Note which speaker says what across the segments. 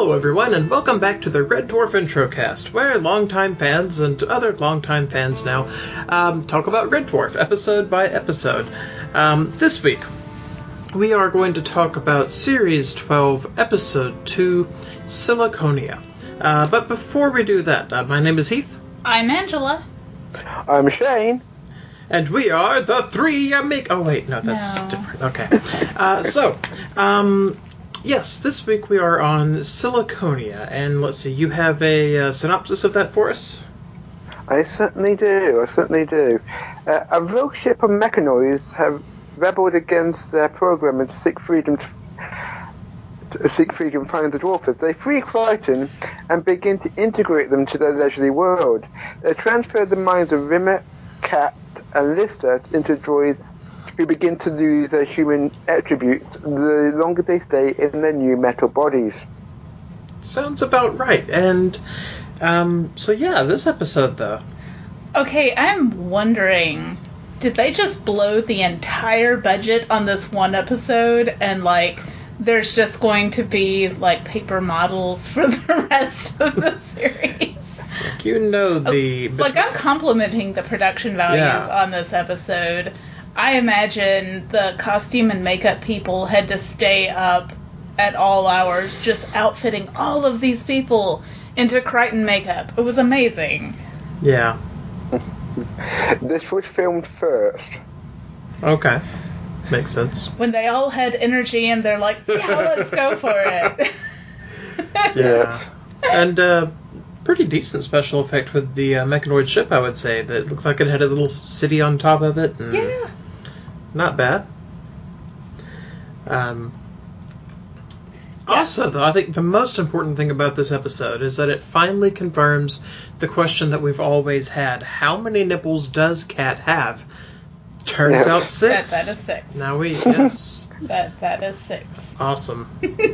Speaker 1: Hello everyone, and welcome back to the Red Dwarf Introcast, where longtime fans and other longtime fans now talk about Red Dwarf, episode by episode. This week, we are going to talk about Series 12, Episode 2, Siliconia. But before we do that, my name is Heath.
Speaker 2: I'm Angela.
Speaker 3: I'm Shane.
Speaker 1: And we are the Three Oh wait, no, that's different. Okay. Yes, this week we are on Siliconia, and let's see, you have a synopsis of that for us?
Speaker 3: I certainly do. A rogue ship of mechanoids have rebelled against their program to seek freedom from the dwarfers. They free Crichton and begin to integrate them to their leisurely world. They transfer the minds of Rimmer, Cat, and Lister into droids who begin to lose their human attributes the longer they stay in their new metal bodies.
Speaker 1: Sounds about right. And, this episode, though.
Speaker 2: Okay, I'm wondering, did they just blow the entire budget on this one episode and, there's just going to be, paper models for the rest of the series?
Speaker 1: I'm
Speaker 2: complimenting the production values on this episode. I imagine the costume and makeup people had to stay up at all hours just outfitting all of these people into Crichton makeup. It was amazing.
Speaker 1: Yeah.
Speaker 3: This was filmed first.
Speaker 1: Okay. Makes sense.
Speaker 2: When they all had energy and they're like, yeah, let's go for it.
Speaker 1: Yeah. And, pretty decent special effect with the mechanoid ship, I would say. That looked like it had a little city on top of it. And
Speaker 2: yeah.
Speaker 1: Not bad. Also, though, I think the most important thing about this episode is that it finally confirms the question that we've always had. How many nipples does Cat have? Turns out 6.
Speaker 2: That is 6.
Speaker 1: Yes.
Speaker 2: that is 6.
Speaker 1: Awesome.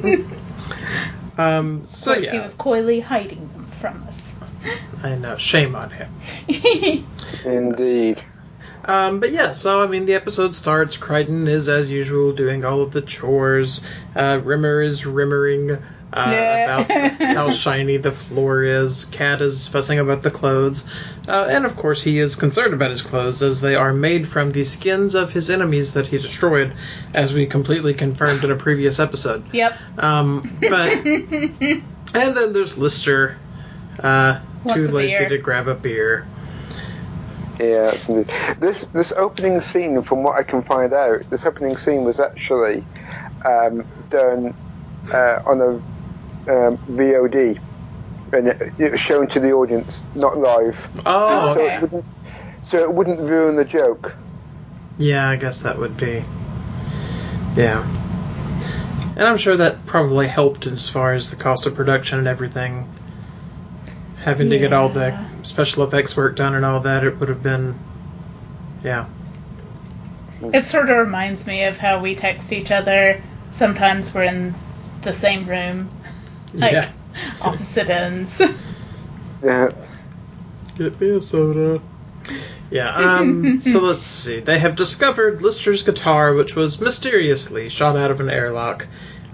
Speaker 2: Of course, he was coyly hiding them from us.
Speaker 1: I know. Shame on him.
Speaker 3: Indeed.
Speaker 1: The episode starts. Crichton is, as usual, doing all of the chores. Rimmer is rimmering about how shiny the floor is. Cat is fussing about the clothes. And, of course, he is concerned about his clothes, as they are made from the skins of his enemies that he destroyed, as we completely confirmed in a previous episode.
Speaker 2: Yep.
Speaker 1: And then there's Lister, too lazy to grab a beer.
Speaker 3: Yeah, this opening scene, from what I can find out, this opening scene was actually done on a VOD, and it was shown to the audience, not live.
Speaker 1: Oh,
Speaker 2: okay.
Speaker 3: So it wouldn't ruin the joke.
Speaker 1: Yeah, I guess that would be. Yeah. And I'm sure that probably helped as far as the cost of production and everything. Having to get all the special effects work done and all that, it would have been... Yeah.
Speaker 2: It sort of reminds me of how we text each other. Sometimes we're in the same room. Opposite ends.
Speaker 3: Yeah.
Speaker 1: Get me a soda. Yeah, so let's see. They have discovered Lister's guitar, which was mysteriously shot out of an airlock.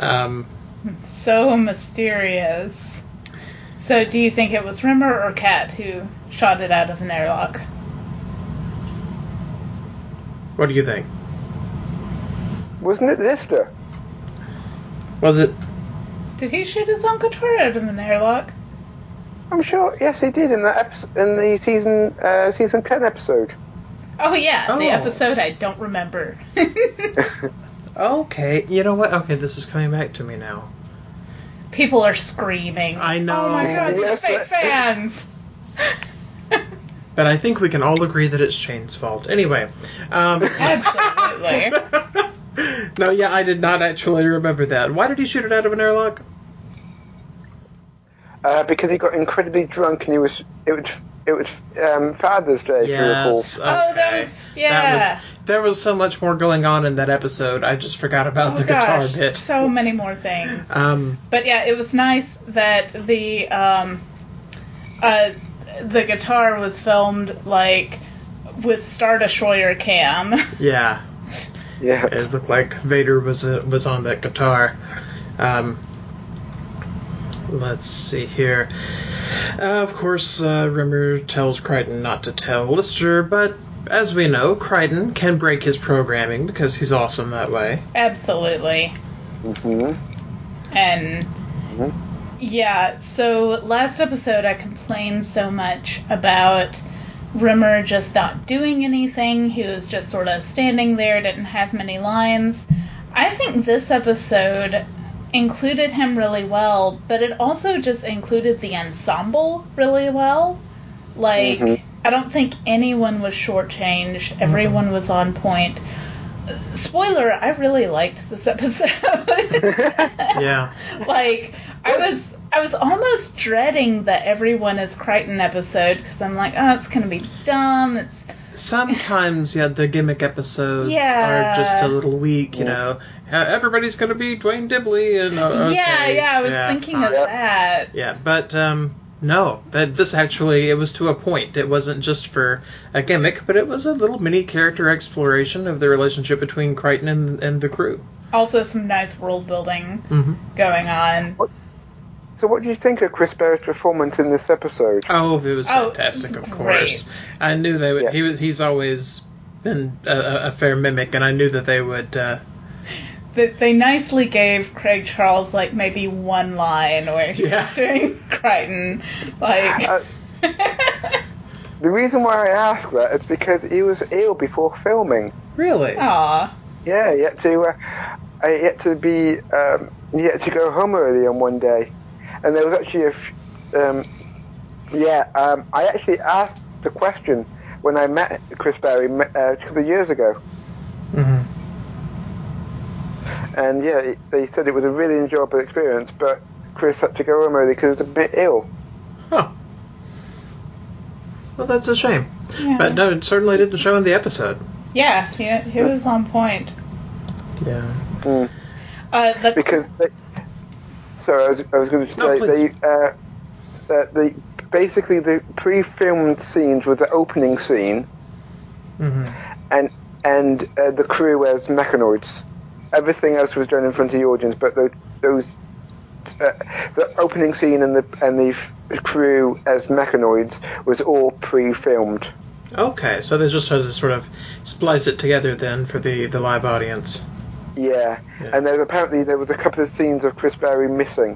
Speaker 2: So mysterious. So, do you think it was Rimmer or Cat who shot it out of an airlock?
Speaker 1: What do you think?
Speaker 3: Wasn't it Lister?
Speaker 1: Was it?
Speaker 2: Did he shoot his own guitar out of an airlock?
Speaker 3: I'm sure. Yes, he did in the season 10 episode.
Speaker 2: Oh yeah, the episode I don't remember.
Speaker 1: Okay, you know what? Okay, this is coming back to me now.
Speaker 2: People are screaming.
Speaker 1: I know.
Speaker 2: Oh my god, they're fake fans!
Speaker 1: But I think we can all agree that it's Shane's fault. Anyway.
Speaker 2: Absolutely.
Speaker 1: No, yeah, I did not actually remember that. Why did he shoot it out of an airlock?
Speaker 3: Because he got incredibly drunk and it was Father's Day, if you recall.
Speaker 1: Okay.
Speaker 2: Oh, that was... Yeah.
Speaker 1: There was so much more going on in that episode. I just forgot about the guitar bit.
Speaker 2: So many more things. But yeah, it was nice that the guitar was filmed with Star Destroyer cam.
Speaker 1: Yeah.
Speaker 3: Yeah.
Speaker 1: It looked like Vader was on that guitar. Let's see here. Of course, Rimmer tells Crichton not to tell Lister, but as we know, Crichton can break his programming because he's awesome that way.
Speaker 2: Absolutely.
Speaker 3: Mm-hmm.
Speaker 2: And yeah, so last episode I complained so much about Rimmer just not doing anything. He was just sort of standing there, didn't have many lines. I think this episode included him really well, but it also just included the ensemble really well. Like, I don't think anyone was shortchanged. Everyone was on point. Spoiler, I really liked this episode.
Speaker 1: Yeah.
Speaker 2: Like, I was almost dreading the Everyone is Crichton episode, because I'm like, oh, it's going to be dumb.
Speaker 1: Sometimes, the gimmick episodes are just a little weak, you know. Everybody's going to be Dwayne Dibley, and okay.
Speaker 2: I was thinking of that.
Speaker 1: Yeah, but no, this actually, it was to a point. It wasn't just for a gimmick, but it was a little mini character exploration of the relationship between Crichton and the crew.
Speaker 2: Also, some nice world building going on.
Speaker 3: So what do you think of Chris Barrett's performance in this episode?
Speaker 1: Oh, it was fantastic,
Speaker 2: it was
Speaker 1: of
Speaker 2: great.
Speaker 1: course. I knew they would. Yeah. He's always been a fair mimic, and I knew that they would.
Speaker 2: They nicely gave Craig Charles like maybe one line where he was doing Crichton, like.
Speaker 3: The reason why I ask that is because he was ill before filming.
Speaker 1: Really?
Speaker 2: Aww.
Speaker 3: Yeah, he had to go home early on one day. And there was actually I actually asked the question when I met Chris Barry a couple of years ago.
Speaker 1: Mm-hmm.
Speaker 3: And they said it was a really enjoyable experience, but Chris had to go home early because he was a bit ill.
Speaker 1: Huh. Well, that's a shame.
Speaker 2: Yeah.
Speaker 1: But no, it certainly didn't show in the episode.
Speaker 2: Yeah, he was on point.
Speaker 1: Yeah.
Speaker 3: Because I was going to say basically the pre-filmed scenes were the opening scene, and the crew as mechanoids. Everything else was done in front of the audience, but the opening scene and the crew as mechanoids was all pre-filmed.
Speaker 1: Okay, so they just had to sort of splice it together then for the live audience.
Speaker 3: Yeah. And there was a couple of scenes of Chris Barry missing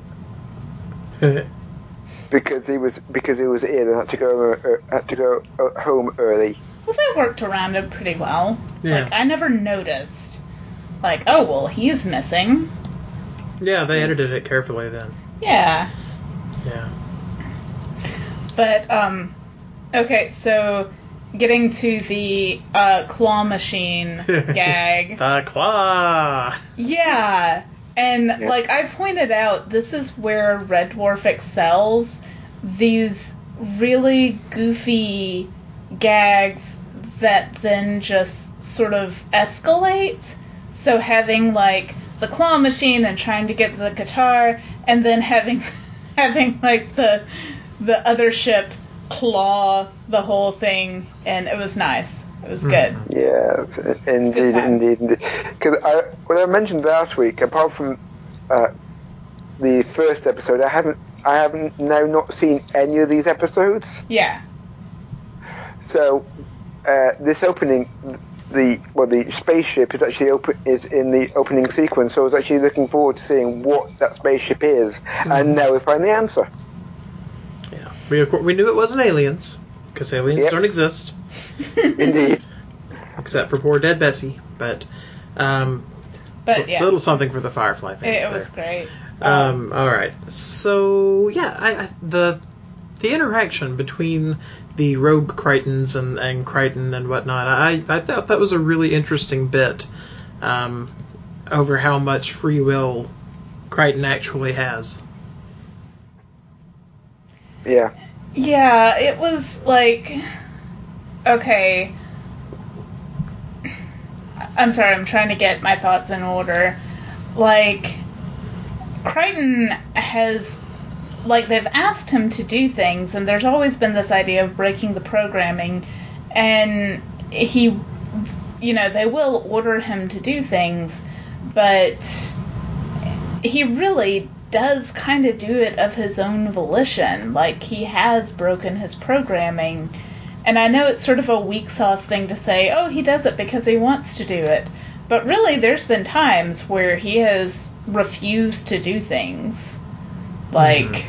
Speaker 3: because he was ill and had to go home early.
Speaker 2: Well, they worked around it pretty well.
Speaker 1: Yeah.
Speaker 2: Like, I never noticed. Like, oh well, he's missing.
Speaker 1: Yeah, they edited it carefully then.
Speaker 2: Yeah.
Speaker 1: Yeah.
Speaker 2: But okay, so getting to the claw machine gag.
Speaker 1: The claw!
Speaker 2: Yeah. And, like I pointed out, this is where Red Dwarf excels. These really goofy gags that then just sort of escalate. So having, like, the claw machine and trying to get the guitar, and then having like, the other ship claw the whole thing, and it was nice. It was good.
Speaker 3: Yes, indeed. Because I mentioned last week, apart from the first episode, I haven't now not seen any of these episodes.
Speaker 2: Yeah.
Speaker 3: So this opening, the spaceship is actually is in the opening sequence. So I was actually looking forward to seeing what that spaceship is, and now we find the answer.
Speaker 1: Yeah, we knew it wasn't aliens because aliens don't exist.
Speaker 3: Indeed.
Speaker 1: Except for poor dead Bessie, but
Speaker 2: yeah,
Speaker 1: little something for the Firefly fans.
Speaker 2: It was great.
Speaker 1: All right, so yeah, the interaction between the rogue Crichtons and Crichton and whatnot, I thought that was a really interesting bit over how much free will Crichton actually has.
Speaker 3: Yeah.
Speaker 2: Yeah, it was like, okay. I'm sorry, I'm trying to get my thoughts in order. Like, Crichton has, like, they've asked him to do things, and there's always been this idea of breaking the programming, and he, they will order him to do things, but he really does kind of do it of his own volition. Like, he has broken his programming. And I know it's sort of a weak sauce thing to say, oh, he does it because he wants to do it. But really, there's been times where he has refused to do things. Like,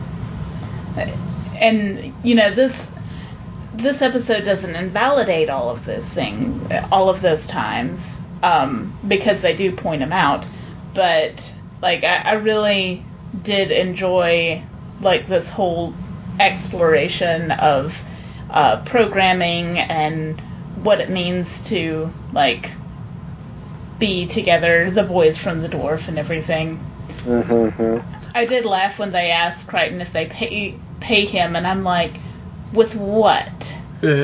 Speaker 2: and, you know, this episode doesn't invalidate all of those things, all of those times, because they do point them out. But, like, I really did enjoy, like, this whole exploration of programming and what it means to, like, be together, the boys from the dwarf and everything. I did laugh when they asked Crichton if they pay him, and I'm like, with what?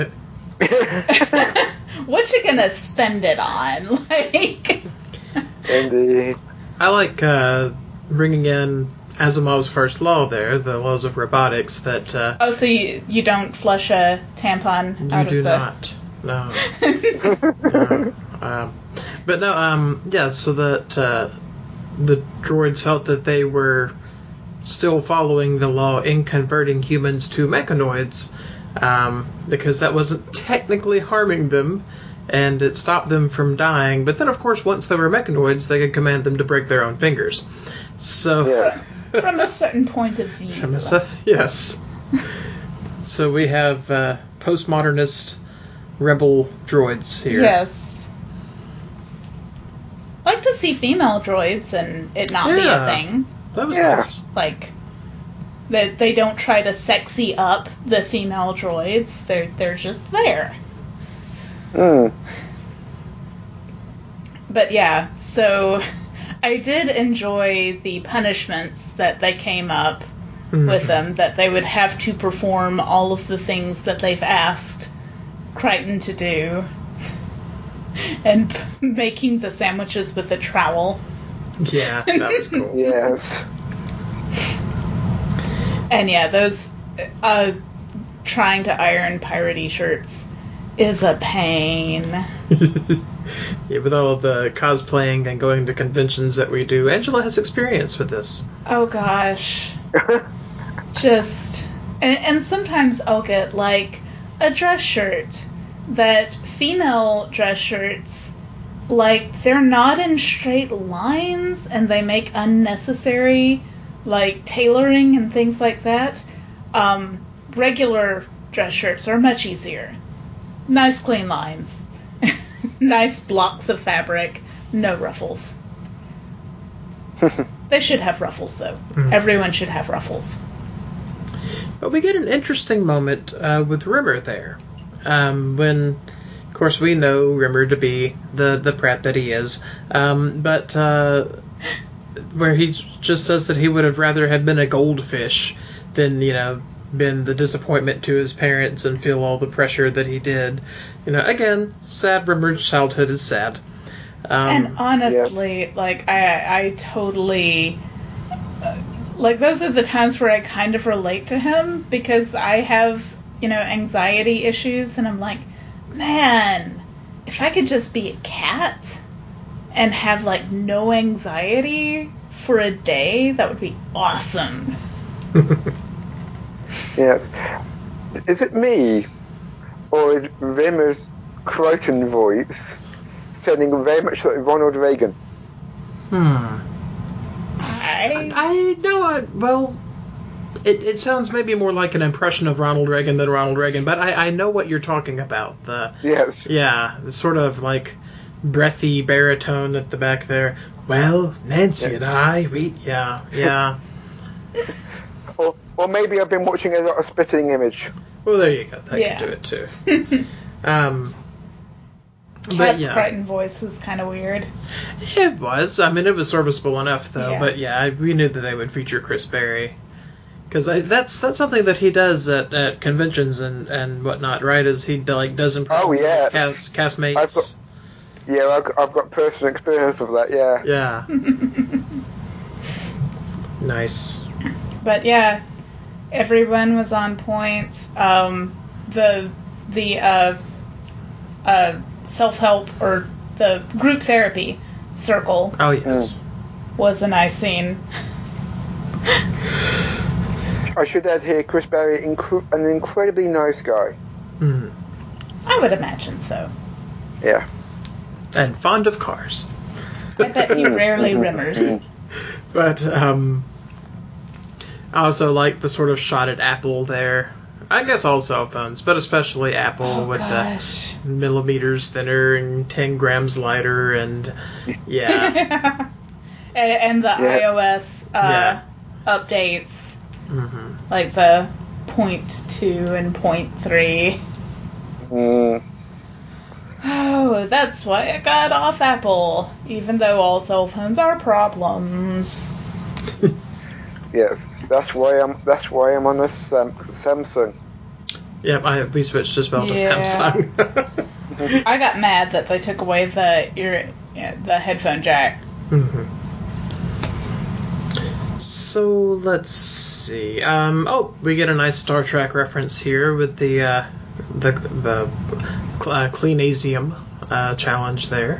Speaker 2: What you gonna spend it on? Like,
Speaker 3: Indeed.
Speaker 1: I like bringing in Asimov's first law there, the laws of robotics, that...
Speaker 2: oh, so you don't flush a tampon out of the...
Speaker 1: You do not. No. No. But no, yeah, so that the droids felt that they were still following the law in converting humans to mechanoids, because that wasn't technically harming them, and it stopped them from dying. But then, of course, once they were mechanoids, they could command them to break their own fingers. So...
Speaker 3: Yes.
Speaker 2: From a certain point of view.
Speaker 1: Yes. So we have postmodernist rebel droids here.
Speaker 2: Yes. I like to see female droids and it not be a thing.
Speaker 1: That was nice.
Speaker 2: Like, that they don't try to sexy up the female droids. They're just there. But yeah, so I did enjoy the punishments that they came up with them, that they would have to perform all of the things that they've asked Crichton to do. And making the sandwiches with a trowel.
Speaker 1: Yeah, that was cool.
Speaker 3: Yes.
Speaker 2: And yeah, those trying to iron piratey shirts is a pain.
Speaker 1: Yeah, with all of the cosplaying and going to conventions that we do, Angela has experience with this.
Speaker 2: Oh gosh. Just... And sometimes I'll get, like, a dress shirt that female dress shirts, like, they're not in straight lines and they make unnecessary, like, tailoring and things like that. Regular dress shirts are much easier. Nice clean lines. Nice blocks of fabric. No ruffles. They should have ruffles, though. Everyone should have ruffles.
Speaker 1: But we get an interesting moment with Rimmer there. When, of course, we know Rimmer to be the prat that he is, but where he just says that he would have rather have been a goldfish than, you know, been the disappointment to his parents and feel all the pressure that he did. You know, again, sad. Rimmer's childhood is sad.
Speaker 2: And honestly, yes. Like, I totally... like, those are the times where I kind of relate to him, because I have, you know, anxiety issues, and I'm like, man, if I could just be a cat and have, like, no anxiety for a day, that would be awesome.
Speaker 3: Yes. Is it me, or is Rimmer's Crichton voice sounding very much like Ronald Reagan?
Speaker 1: I know. Well, it sounds maybe more like an impression of Ronald Reagan than Ronald Reagan, but I know what you're talking about.
Speaker 3: Yes.
Speaker 1: Yeah, the sort of like breathy baritone at the back there. Well, Nancy and I, yeah.
Speaker 3: Or maybe I've been watching a lot of Spitting Image.
Speaker 1: Well, there you go. That could do it too.
Speaker 2: Cat's Crichton voice was kind of weird.
Speaker 1: It was. I mean, it was serviceable enough, though. Yeah. But yeah, we knew that they would feature Chris Berry, because that's something that he does at conventions and whatnot, right? Is he does impressions of his castmates?
Speaker 3: I've got personal experience of that. Yeah.
Speaker 1: Yeah. Nice.
Speaker 2: But yeah, everyone was on point. The self-help or the group therapy circle.
Speaker 1: Oh yes,
Speaker 2: was a nice scene.
Speaker 3: I should add here, Chris Barry, an incredibly nice guy.
Speaker 1: Mm.
Speaker 2: I would imagine so.
Speaker 3: Yeah.
Speaker 1: And fond of cars.
Speaker 2: I bet he rarely rimmers.
Speaker 1: But, I also like the sort of shot at Apple there. I guess all cell phones, but especially Apple with the millimeters thinner and 10 grams lighter, and yeah.
Speaker 2: and the iOS updates, like the 0.2 and 0.3. Oh, that's why I got off Apple, even though all cell phones are problems.
Speaker 3: Yes, that's why I'm on this Samsung.
Speaker 1: Yeah, we switched as well to Samsung.
Speaker 2: I got mad that they took away the headphone jack.
Speaker 1: Mm-hmm. So let's see. We get a nice Star Trek reference here with the Cleanasium challenge there.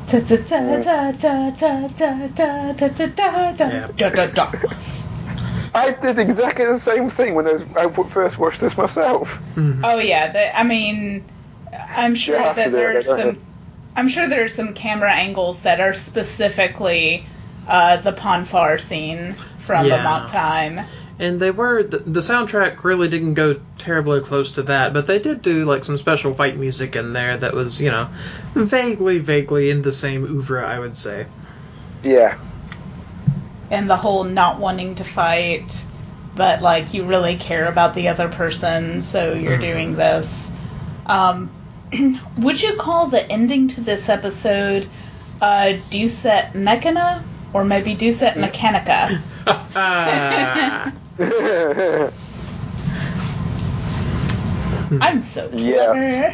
Speaker 3: I did exactly the same thing when I first watched this myself.
Speaker 2: Mm-hmm. Oh yeah, I'm sure that there are some camera angles that are specifically the Ponfar scene from Amok Time.
Speaker 1: And they were the soundtrack really didn't go terribly close to that, but they did do like some special fight music in there that was, vaguely in the same oeuvre, I would say.
Speaker 3: Yeah.
Speaker 2: And the whole not wanting to fight, but like you really care about the other person, so you're doing this. Would you call the ending to this episode Deus et Mechana, or maybe Deus et Mechanica? I'm so clever.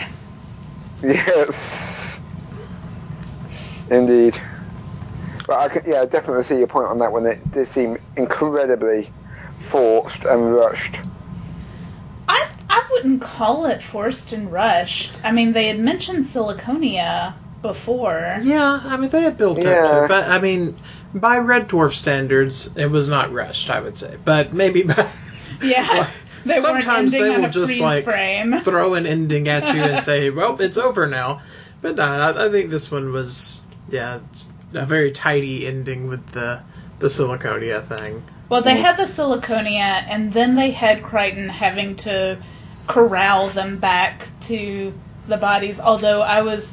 Speaker 3: Yes. Indeed. But I definitely see your point on that one. It did seem incredibly forced and rushed.
Speaker 2: I wouldn't call it forced and rushed. I mean, they had mentioned Siliconia before.
Speaker 1: Yeah, I mean, they had built up to it. But, I mean, by Red Dwarf standards, it was not rushed, I would say. But maybe by...
Speaker 2: Yeah. They
Speaker 1: sometimes they will just,
Speaker 2: frame.
Speaker 1: throw an ending at you and say, well, it's over now. But I think this one was, a very tidy ending with the Siliconia thing.
Speaker 2: Well, they had the Siliconia, and then they had Crichton having to corral them back to the bodies. Although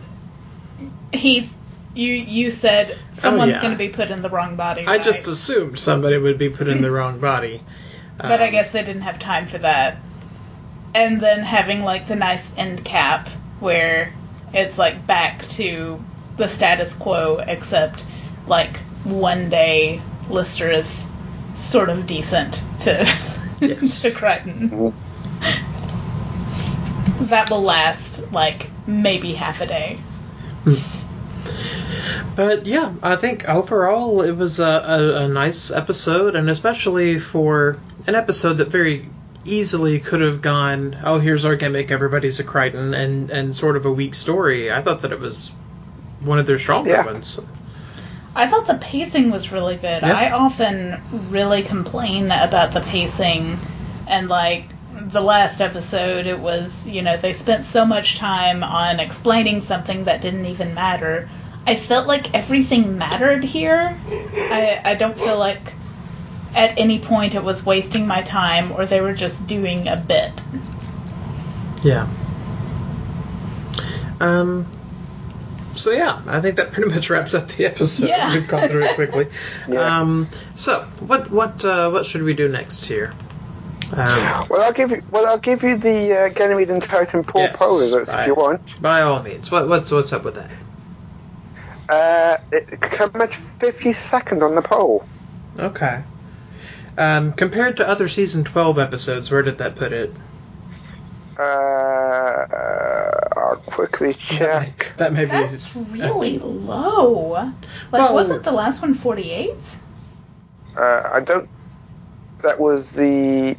Speaker 2: you said someone's going to be put in the wrong body.
Speaker 1: I just assumed somebody would be put in the wrong body.
Speaker 2: But I guess they didn't have time for that. And then having like the nice end cap where it's like back to the status quo, except like one day Lister is sort of decent to to Crichton. That will last like maybe half a day.
Speaker 1: But yeah, I think overall it was a nice episode, and especially for an episode that very easily could have gone, oh, here's our gimmick, everybody's a Crichton, and sort of a weak story. I thought that it was one of their stronger ones.
Speaker 2: I thought the pacing was really good. Yeah. I often really complain about the pacing, and like the last episode, it was, they spent so much time on explaining something that didn't even matter. I felt like everything mattered here. I don't feel like at any point it was wasting my time or they were just doing a bit.
Speaker 1: Yeah. So yeah, I think that pretty much wraps up the episode. Yeah. We've gone through it quickly. Yeah. So what should we do next here?
Speaker 3: Well, I'll give you the Ganymede and Titan Paul Polar if you want.
Speaker 1: By all means. What's up with that?
Speaker 3: It came at 52nd on the poll.
Speaker 1: Okay. Compared to other season 12 episodes, where did that put it?
Speaker 3: I'll quickly check.
Speaker 1: That may be.
Speaker 2: That's really low. Wasn't the last one 48?
Speaker 3: I don't. That was the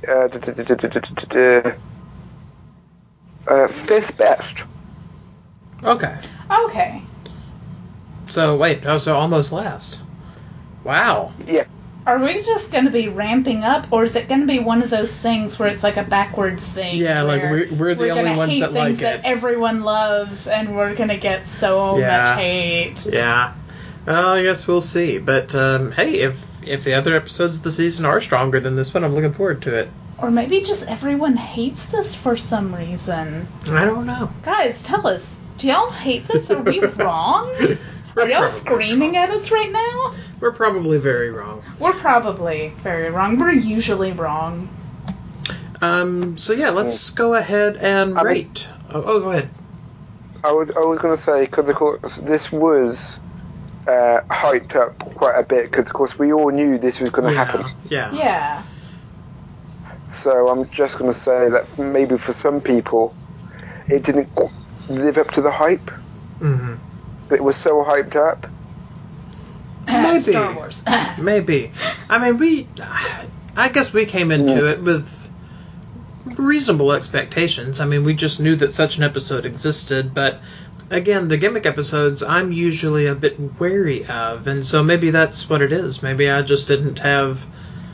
Speaker 3: fifth best.
Speaker 1: Okay.
Speaker 2: Okay.
Speaker 1: So wait, so almost last. Wow.
Speaker 3: Yeah.
Speaker 2: Are we just going to be ramping up, or is it going to be one of those things where it's like a backwards thing?
Speaker 1: Yeah, like we're the only ones that like it.
Speaker 2: That everyone loves, and we're going to get so much hate.
Speaker 1: Yeah. Well, I guess we'll see. But hey, if the other episodes of the season are stronger than this one, I'm looking forward to it.
Speaker 2: Or maybe just everyone hates this for some reason.
Speaker 1: I don't know.
Speaker 2: Guys, tell us. Do y'all hate this? Are we wrong? Are y'all screaming at us right now?
Speaker 1: We're probably very wrong.
Speaker 2: We're probably very wrong. We're usually wrong.
Speaker 1: So yeah, let's go ahead and rate. Go ahead.
Speaker 3: I was going to say, because of course this was hyped up quite a bit, because of course we all knew this was going to happen.
Speaker 2: Yeah.
Speaker 3: So I'm just going to say that maybe for some people, it didn't live up to the hype.
Speaker 1: Mm-hmm.
Speaker 3: It was so hyped up.
Speaker 1: Maybe.
Speaker 2: Star Wars.
Speaker 1: Maybe. I mean, I guess we came into it with reasonable expectations. I mean, we just knew that such an episode existed, but again, the gimmick episodes I'm usually a bit wary of, and so maybe that's what it is. Maybe I just didn't have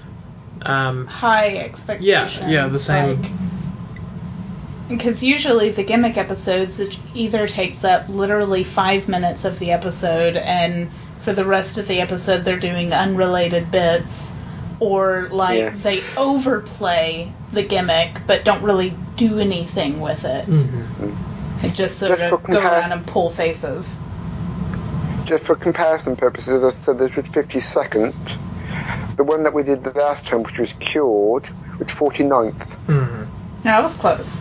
Speaker 2: high expectations.
Speaker 1: Yeah, the same.
Speaker 2: Because usually the gimmick episodes, it either takes up literally 5 minutes of the episode, and for the rest of the episode they're doing unrelated bits, or they overplay the gimmick but don't really do anything with it.
Speaker 1: Mm-hmm.
Speaker 2: They just sort of go around and pull faces.
Speaker 3: Just for comparison purposes, as I said, this was 50 seconds. The one that we did the last time, which was Cured, was 49th.
Speaker 1: Mm-hmm.
Speaker 2: That was close.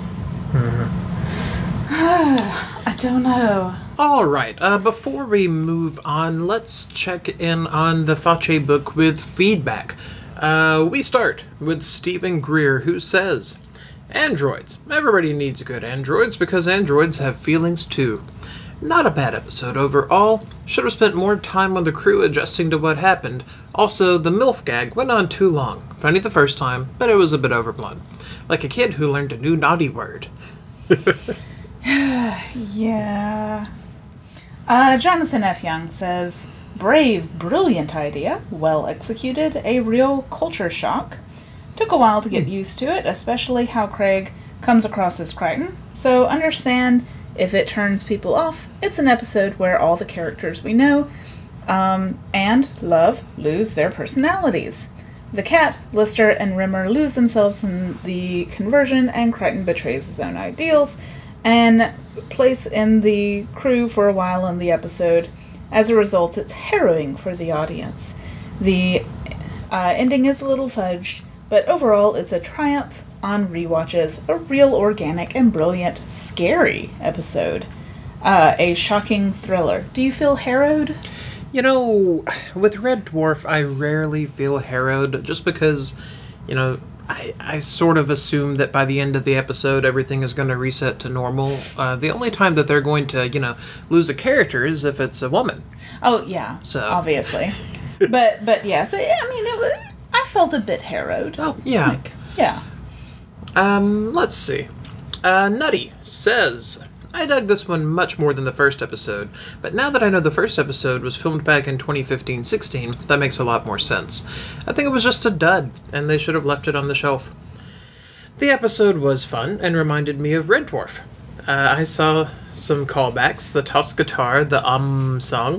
Speaker 2: I don't know.
Speaker 1: Alright, before we move on, let's check in on the Facce book with feedback. We start with Stephen Greer, who says, Androids. Everybody needs good androids because androids have feelings too. Not a bad episode overall. Should have spent more time on the crew adjusting to what happened. Also, the MILF gag went on too long. Funny the first time, but it was a bit overblown. Like a kid who learned a new naughty word.
Speaker 2: Yeah. Jonathan F. Young says, brave, brilliant idea. Well executed. A real culture shock. Took a while to get used to it, especially how Craig comes across as Crichton. So understand if it turns people off, it's an episode where all the characters we know and love lose their personalities. The cat, Lister, and Rimmer lose themselves in the conversion, and Crichton betrays his own ideals and plays in the crew for a while in the episode. As a result, it's harrowing for the audience. The ending is a little fudged, but overall it's a triumph on rewatches, a real organic and brilliant, scary episode. A shocking thriller. Do you feel harrowed?
Speaker 1: You know, with Red Dwarf, I rarely feel harrowed, just because, I sort of assume that by the end of the episode, everything is going to reset to normal. The only time that they're going to, lose a character is if it's a woman.
Speaker 2: Oh, yeah, so obviously. but yes, I felt a bit harrowed.
Speaker 1: Oh, yeah.
Speaker 2: Yeah.
Speaker 1: Let's see. Nutty says, I dug this one much more than the first episode, but now that I know the first episode was filmed back in 2015-16, that makes a lot more sense. I think it was just a dud, and they should have left it on the shelf. The episode was fun and reminded me of Red Dwarf. I saw some callbacks, the toss guitar, the song.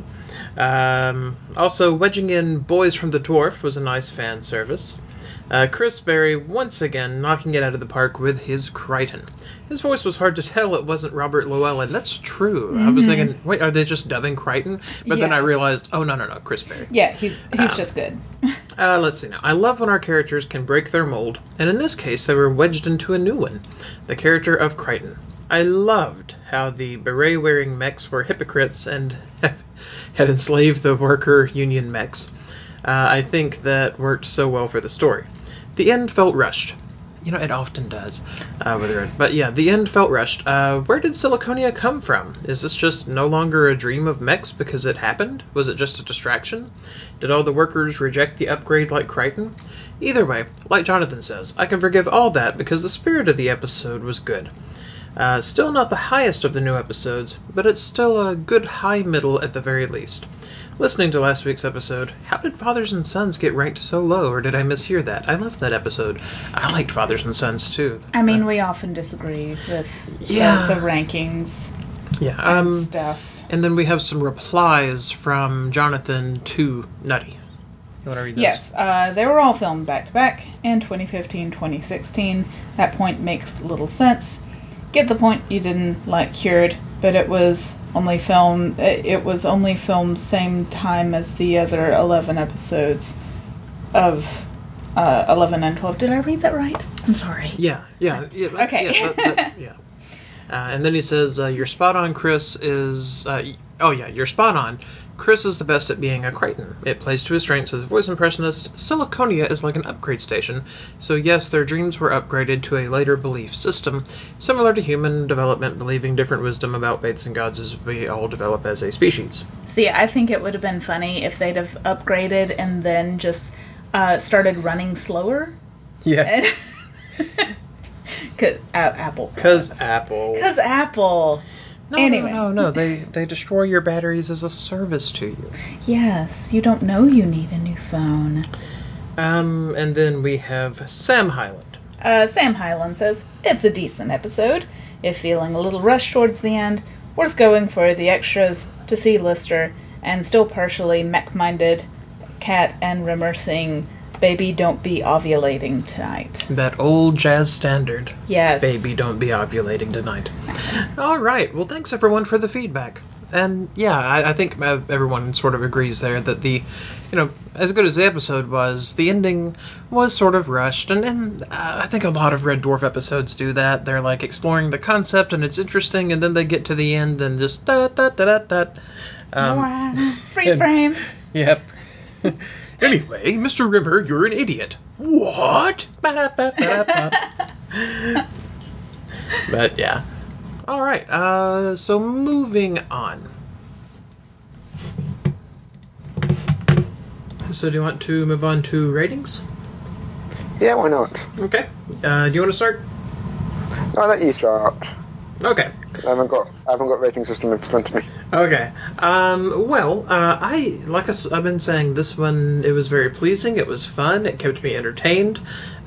Speaker 1: Also, wedging in Boys from the Dwarf was a nice fan service. Chris Berry once again knocking it out of the park with his Crichton. His voice was hard to tell it wasn't Robert Llewellyn. That's true. Mm-hmm. I was thinking, wait, are they just dubbing Crichton? But then I realized, oh, no, Chris Berry.
Speaker 2: Yeah, he's just good.
Speaker 1: Let's see now. I love when our characters can break their mold, and in this case they were wedged into a new one, the character of Crichton. I loved how the beret-wearing mechs were hypocrites and had enslaved the worker union mechs. I think that worked so well for the story. The end felt rushed. It often does. But yeah, the end felt rushed. Where did Siliconia come from? Is this just no longer a dream of mechs because it happened? Was it just a distraction? Did all the workers reject the upgrade like Crichton? Either way, like Jonathan says, I can forgive all that because the spirit of the episode was good. Still not the highest of the new episodes, but it's still a good high middle at the very least. Listening to last week's episode, how did Fathers and Sons get ranked so low, or did I mishear that? I loved that episode. I liked Fathers and Sons, too.
Speaker 2: I mean, we often disagree with the rankings and stuff.
Speaker 1: And then we have some replies from Jonathan to Nutty. You want to read those?
Speaker 2: Yes, they were all filmed back-to-back in 2015, 2016. That point makes little sense. Get the point, you didn't like Cured, but it was only filmed same time as the other 11 episodes of 11 and 12. Did I read that right? I'm sorry.
Speaker 1: Yeah.
Speaker 2: Okay.
Speaker 1: Yeah. And then he says, you're spot on, Chris is... you're spot on. Chris is the best at being a Crichton. It plays to his strengths as a voice impressionist. Siliconia is like an upgrade station. So yes, their dreams were upgraded to a later belief system, similar to human development, believing different wisdom about faiths and gods as we all develop as a species.
Speaker 2: See, I think it would have been funny if they'd have upgraded and then just started running slower.
Speaker 1: Yeah.
Speaker 2: Apple.
Speaker 1: Because Apple. No. They destroy your batteries as a service to you.
Speaker 2: Yes, you don't know you need a new phone.
Speaker 1: And then we have Sam Hyland.
Speaker 2: Sam Hyland says, it's a decent episode. If feeling a little rushed towards the end, worth going for the extras to see Lister, and still partially mech-minded Kat and Rimmer sing Baby Don't Be Ovulating Tonight.
Speaker 1: That old jazz standard.
Speaker 2: Yes.
Speaker 1: Baby Don't Be Ovulating Tonight. All right. Well, thanks everyone for the feedback. And yeah, I think everyone sort of agrees there that as good as the episode was, the ending was sort of rushed. And I think a lot of Red Dwarf episodes do that. They're like exploring the concept and it's interesting, and then they get to the end and just
Speaker 2: freeze frame.
Speaker 1: Yep. Anyway, Mr. Rimmer, you're an idiot. What? But yeah. All right. So moving on. So do you want to move on to ratings?
Speaker 3: Yeah, why not?
Speaker 1: Okay. Do you want to start?
Speaker 3: I'll let you start.
Speaker 1: Okay.
Speaker 3: I haven't got rating system in front of me.
Speaker 1: Okay. I've been saying, this one, it was very pleasing. It was fun. It kept me entertained.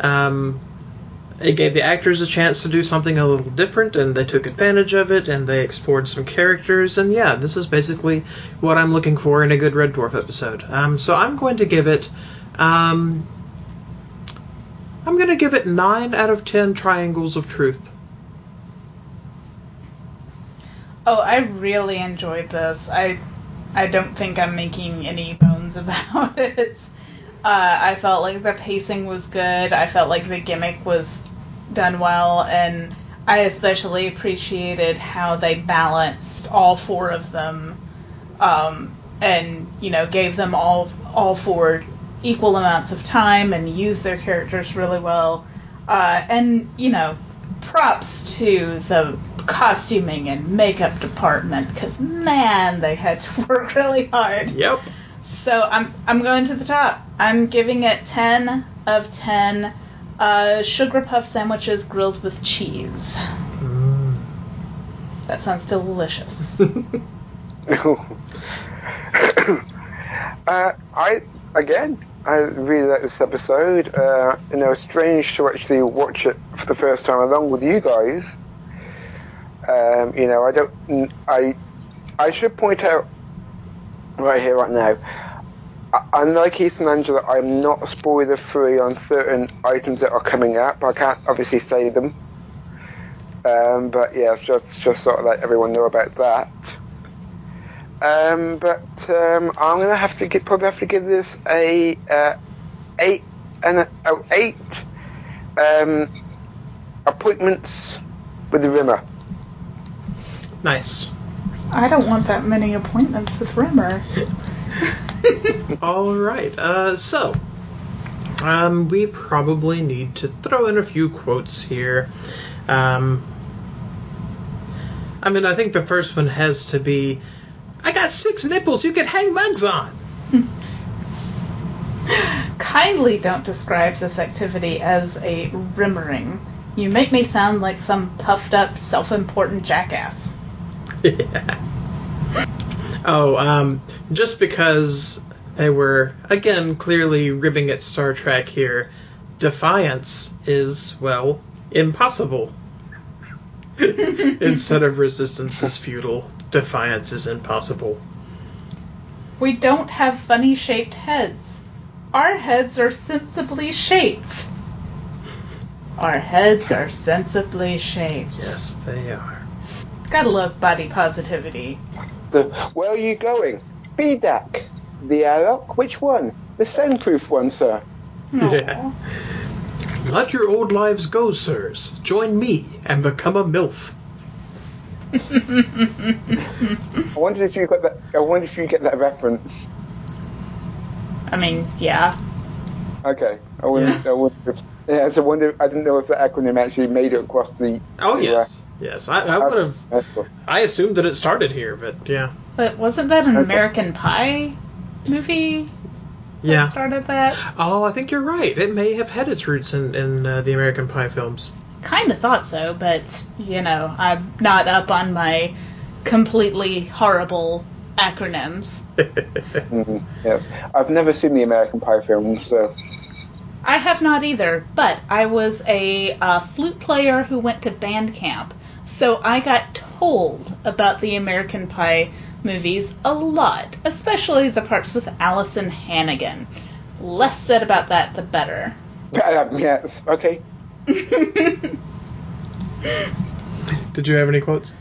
Speaker 1: It gave the actors a chance to do something a little different, and they took advantage of it, and they explored some characters, and yeah, this is basically what I'm looking for in a good Red Dwarf episode. So I'm going to give it, 9 out of 10 triangles of truth.
Speaker 2: Oh, I really enjoyed this. I don't think I'm making any bones about it. I felt like the pacing was good. I felt like the gimmick was done well, and I especially appreciated how they balanced all 4 of them, and gave them all 4 equal amounts of time and used their characters really well. And props to the costuming and makeup department, because man, they had to work really hard.
Speaker 1: Yep.
Speaker 2: So I'm going to the top. I'm giving it 10 of 10 sugar puff sandwiches grilled with cheese. That sounds delicious.
Speaker 3: I really like this episode. It's strange to actually watch it for the first time along with you guys. I should point out right here, right now, unlike Heath and Angela, I'm not spoiler free on certain items that are coming up. I can't obviously say them. But yeah, it's just sort of let everyone know about that. I'm gonna probably have to give this a 8 appointments with the Rimmer.
Speaker 1: Nice.
Speaker 2: I don't want that many appointments with Rimmer.
Speaker 1: All right. So we probably need to throw in a few quotes here. I think the first one has to be, I got 6 nipples you can hang mugs on.
Speaker 2: Kindly don't describe this activity as a rimmering. You make me sound like some puffed up, self-important jackass.
Speaker 1: Yeah. Just because they were, again, clearly ribbing at Star Trek here, defiance is, well, impossible. Instead of resistance is futile, defiance is impossible.
Speaker 2: We don't have funny-shaped heads. Our heads are sensibly shaped. Our heads are sensibly shaped.
Speaker 1: Yes, they are.
Speaker 2: Gotta love body positivity.
Speaker 3: Where are you going? BDAC. The airlock? Which one? The soundproof one, sir.
Speaker 1: Yeah. Let your old lives go, sirs. Join me and become a MILF.
Speaker 3: I wonder if you got that. I wonder if you get that reference.
Speaker 2: I mean, yeah.
Speaker 3: Okay. I wonder if. Yeah, so I wonder. I didn't know if the acronym actually made it across the.
Speaker 1: Oh, yes. Yes. I would have. I assumed that it started here, but yeah.
Speaker 2: But wasn't that an American Pie movie?
Speaker 1: Yeah.
Speaker 2: That started that?
Speaker 1: Oh, I think you're right. It may have had its roots in the American Pie films.
Speaker 2: Kind of thought so, but, I'm not up on my completely horrible acronyms.
Speaker 3: Yes. I've never seen the American Pie films, so.
Speaker 2: I have not either, but I was a flute player who went to band camp, so I got told about the American Pie movies a lot, especially the parts with Allison Hannigan. Less said about that, the better.
Speaker 3: Yes. Okay.
Speaker 1: Did you have any quotes?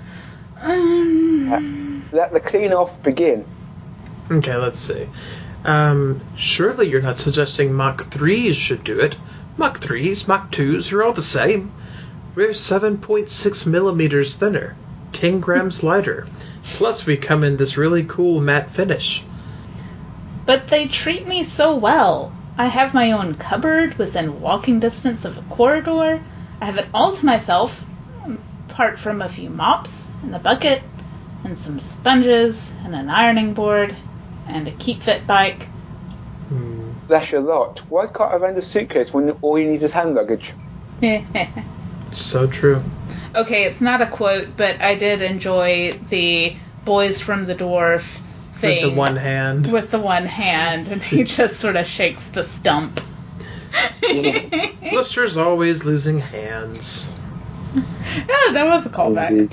Speaker 3: Let the clean off begin.
Speaker 1: Okay, let's see. Surely you're not suggesting Mach 3s should do it. Mach 3s, Mach 2s are all the same. We're 7.6 millimeters thinner, 10 grams lighter. Plus we come in this really cool matte finish.
Speaker 2: But they treat me so well. I have my own cupboard within walking distance of a corridor. I have it all to myself, apart from a few mops and a bucket and some sponges and an ironing board and a Keep Fit bike.
Speaker 3: That's a lot. Why cart around a suitcase when all you need is hand luggage?
Speaker 1: So true.
Speaker 2: Okay, it's not a quote, but I did enjoy the Boys from the Dwarf thing.
Speaker 1: With the one hand.
Speaker 2: With the one hand, and he just sort of shakes the stump.
Speaker 1: Lister's always losing hands.
Speaker 2: Yeah, that was a callback.
Speaker 3: Indeed.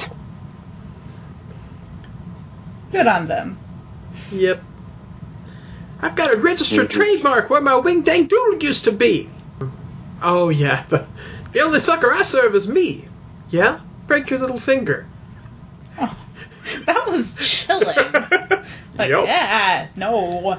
Speaker 2: Good on them.
Speaker 1: Yep. I've got a registered trademark where my wing dang doodle used to be. Oh, yeah. The only sucker I serve is me. Yeah? Break your little finger.
Speaker 2: Oh, that was chilling. Like,
Speaker 1: Yep.
Speaker 2: yeah, no.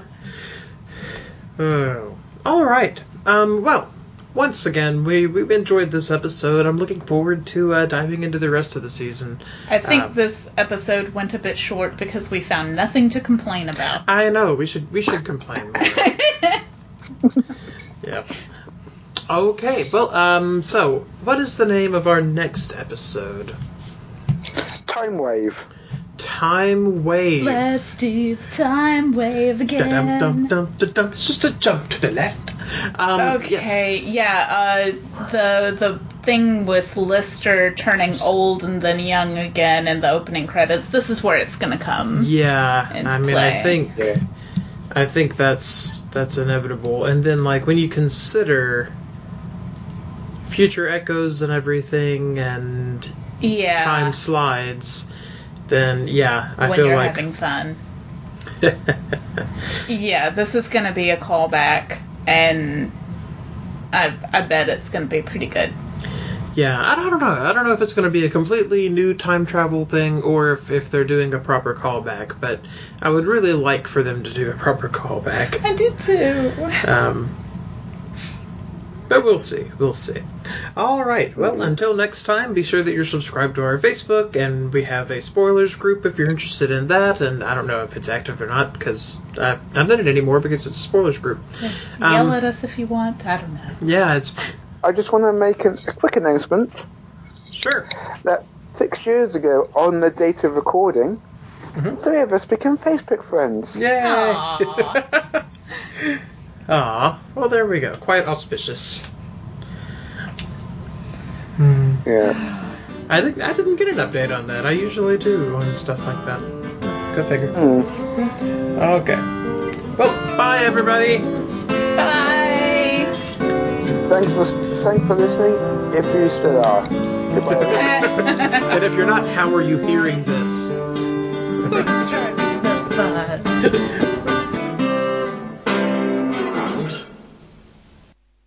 Speaker 1: Oh. All right. Well, once again, we've enjoyed this episode. I'm looking forward to diving into the rest of the season.
Speaker 2: I think this episode went a bit short because we found nothing to complain about.
Speaker 1: I know. We should complain more. Yep. Okay. Well, so what is the name of our next episode?
Speaker 3: Time Wave.
Speaker 1: Time Wave.
Speaker 2: Let's do the time wave again.
Speaker 1: Dum-dum-dum-dum-dum. It's just a jump to the left.
Speaker 2: Okay,
Speaker 1: yes.
Speaker 2: yeah, the thing with Lister turning old and then young again in the opening credits, this is where it's gonna come.
Speaker 1: Yeah, I mean,
Speaker 2: play.
Speaker 1: I think that's inevitable. And then, like, when you consider future echoes and everything and time slides, then yeah, I
Speaker 2: when
Speaker 1: feel
Speaker 2: you're
Speaker 1: like
Speaker 2: having fun. Yeah, this is gonna be a callback, and I bet it's gonna be pretty good.
Speaker 1: Yeah, I don't know. I don't know if it's going to be a completely new time travel thing or if they're doing a proper callback, but I would really like for them to do a proper callback.
Speaker 2: I do too.
Speaker 1: But we'll see. We'll see. All right. Well, until next time, be sure that you're subscribed to our Facebook, and we have a spoilers group if you're interested in that. And I don't know if it's active or not because I'm not in it anymore because it's a spoilers group.
Speaker 2: Yell at us if you want. I don't know.
Speaker 1: Yeah, it's fine.
Speaker 3: I just want to make a quick announcement.
Speaker 1: Sure.
Speaker 3: That 6 years ago, on the date of recording, the three of us became Facebook friends.
Speaker 1: Yay!
Speaker 2: Aww.
Speaker 1: Aw. Well, there we go. Quite auspicious.
Speaker 3: Yeah.
Speaker 1: I didn't get an update on that. I usually do on stuff like that. cliffhanger. Okay. Well, bye everybody.
Speaker 2: Bye.
Speaker 3: Thanks for listening. If you still are. Goodbye.
Speaker 1: And if you're not, how are you hearing this?
Speaker 2: Who's driving this bus?